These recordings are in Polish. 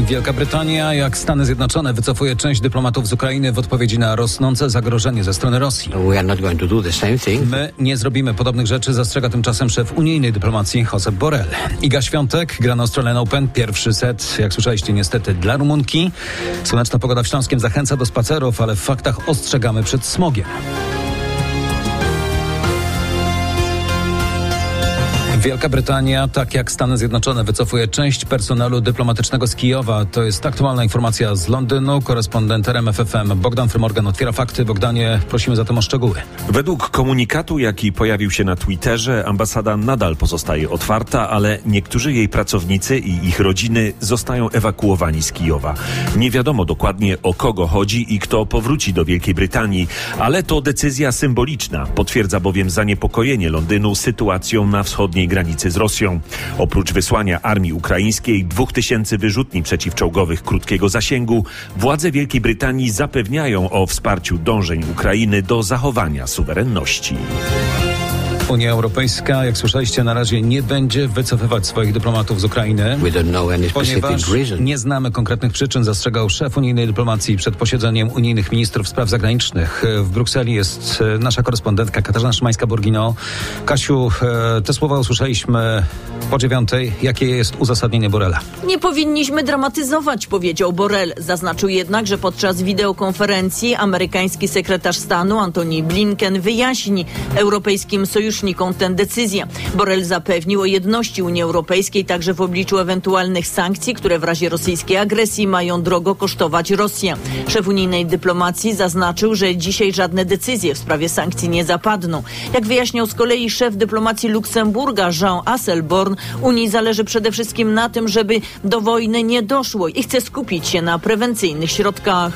Wielka Brytania, jak Stany Zjednoczone, wycofuje część dyplomatów z Ukrainy w odpowiedzi na rosnące zagrożenie ze strony Rosji. My nie zrobimy podobnych rzeczy, zastrzega tymczasem szef unijnej dyplomacji Josep Borrell. Iga Świątek gra na Australian Open. Pierwszy set, jak słyszeliście, niestety dla Rumunki. Słoneczna pogoda w Śląskiem zachęca do spacerów, ale w faktach ostrzegamy przed smogiem. Wielka Brytania, tak jak Stany Zjednoczone, wycofuje część personelu dyplomatycznego z Kijowa. To jest aktualna informacja z Londynu. Korespondent RMF FM Bogdan Frymorgan otwiera fakty. Bogdanie, prosimy zatem o szczegóły. Według komunikatu, jaki pojawił się na Twitterze, ambasada nadal pozostaje otwarta, ale niektórzy jej pracownicy i ich rodziny zostają ewakuowani z Kijowa. Nie wiadomo dokładnie, o kogo chodzi i kto powróci do Wielkiej Brytanii, ale to decyzja symboliczna. Potwierdza bowiem zaniepokojenie Londynu sytuacją na wschodniej granicy z Rosją. Oprócz wysłania armii ukraińskiej 2000 wyrzutni przeciwczołgowych krótkiego zasięgu, władze Wielkiej Brytanii zapewniają o wsparciu dążeń Ukrainy do zachowania suwerenności. Unia Europejska, jak słyszeliście, na razie nie będzie wycofywać swoich dyplomatów z Ukrainy, ponieważ nie znamy konkretnych przyczyn, zastrzegał szef unijnej dyplomacji przed posiedzeniem unijnych ministrów spraw zagranicznych. W Brukseli jest nasza korespondentka Katarzyna Szymańska-Borgino. Kasiu, te słowa usłyszeliśmy po 9:00. Jakie jest uzasadnienie Borrella? Nie powinniśmy dramatyzować, powiedział Borrell. Zaznaczył jednak, że podczas wideokonferencji amerykański sekretarz stanu Antony Blinken wyjaśni europejskim sojusznikom tę decyzję. Borrell zapewnił o jedności Unii Europejskiej także w obliczu ewentualnych sankcji, które w razie rosyjskiej agresji mają drogo kosztować Rosję. Szef unijnej dyplomacji zaznaczył, że dzisiaj żadne decyzje w sprawie sankcji nie zapadną. Jak wyjaśniał z kolei szef dyplomacji Luksemburga Jean Asselborn, Unii zależy przede wszystkim na tym, żeby do wojny nie doszło i chce skupić się na prewencyjnych środkach.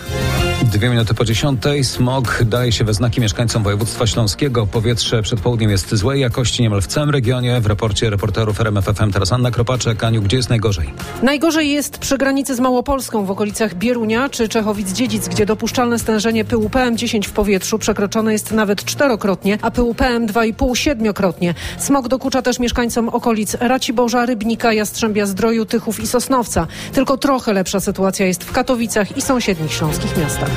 2 po 10:00. Smog daje się we znaki mieszkańcom województwa śląskiego. Powietrze przed południem jest złej jakości niemal w całym regionie. W raporcie reporterów RMF FM teraz Anna Kropaczek. Aniu, gdzie jest najgorzej? Najgorzej jest przy granicy z Małopolską w okolicach Bierunia czy Czechowic-Dziedzic, gdzie dopuszczalne stężenie pyłu PM10 w powietrzu przekroczone jest nawet 4-krotnie, a pyłu PM2,5 7-krotnie. Smog dokucza też mieszkańcom okolic Raciborza, Rybnika, Jastrzębia-Zdroju, Tychów i Sosnowca. Tylko trochę lepsza sytuacja jest w Katowicach i sąsiednich śląskich miastach.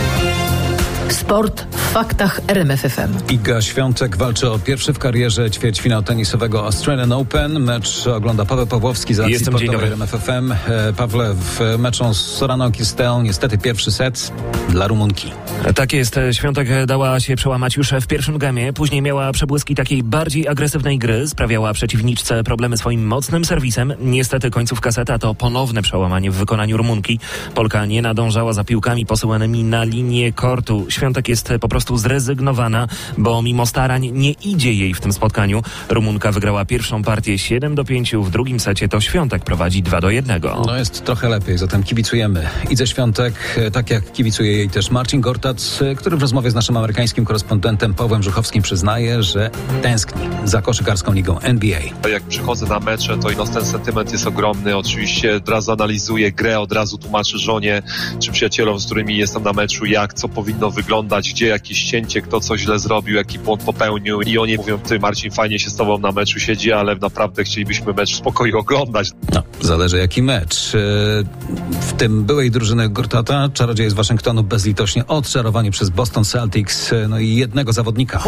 Sport w faktach RMF FM. Iga Świątek walczy o pierwszy w karierze ćwierćfinał tenisowego Australian Open. Mecz ogląda Paweł Pawłowski z Akcji Sportowej RMF FM. Pawle, w meczu z Soraną Kirstel niestety pierwszy set dla Rumunki. Tak jest. Świątek dała się przełamać już w pierwszym gemie. Później miała przebłyski takiej bardziej agresywnej gry. Sprawiała przeciwniczce problemy swoim mocnym serwisem. Niestety końcówka seta to ponowne przełamanie w wykonaniu Rumunki. Polka nie nadążała za piłkami posyłanymi na linię kortu. Świątek jest po prostu zrezygnowana, bo mimo starań nie idzie jej w tym spotkaniu. Rumunka wygrała pierwszą partię 7-5, w drugim secie to Świątek prowadzi 2-1. No jest trochę lepiej, zatem kibicujemy Idze Świątek, tak jak kibicuje jej też Marcin Gortat, który w rozmowie z naszym amerykańskim korespondentem Pawłem Żuchowskim przyznaje, że tęskni za koszykarską ligą NBA. Jak przychodzę na mecze, to ten sentyment jest ogromny. Oczywiście od razu analizuję grę, od razu tłumaczę żonie czy przyjacielom, z którymi jestem na meczu, co powinno wyglądać, gdzie jakieś cięcie, kto coś źle zrobił, jaki błąd popełnił i oni mówią, ty Marcin, fajnie się z tobą na meczu siedzi, ale naprawdę chcielibyśmy mecz w spokoju oglądać. No, zależy jaki mecz. W tym byłej drużyny Gortata czarodziej z Waszyngtonu bezlitośnie odczarowani przez Boston Celtics, no i jednego zawodnika.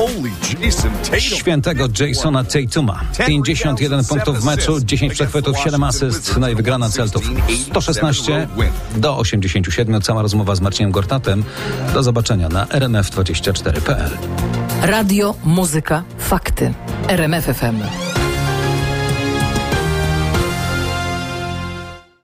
Świętego Jasona Tatuma. 51 punktów w meczu, 10 przechwytów, 7 asyst, no i wygrana Celtów 116-87. Cała rozmowa z Marcinem Gortatem. Do zobaczenia na rmf24.pl. Radio, muzyka, fakty. RMF FM.